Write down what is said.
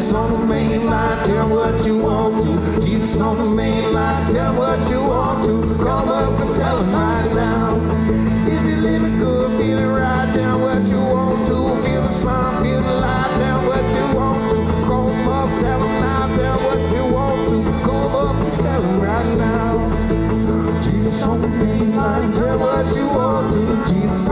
Jesus on the main line, tell what you want to. Jesus on the main line, tell what you want to. Call him up and tell him right now. If you're living good, feeling right, tell what you want to. Feel the sun, feel the light, tell what you want to. Call him up, tell him now, tell what you want to. Call him up and tell him right now. Jesus on the main line, tell what you want to. Jesus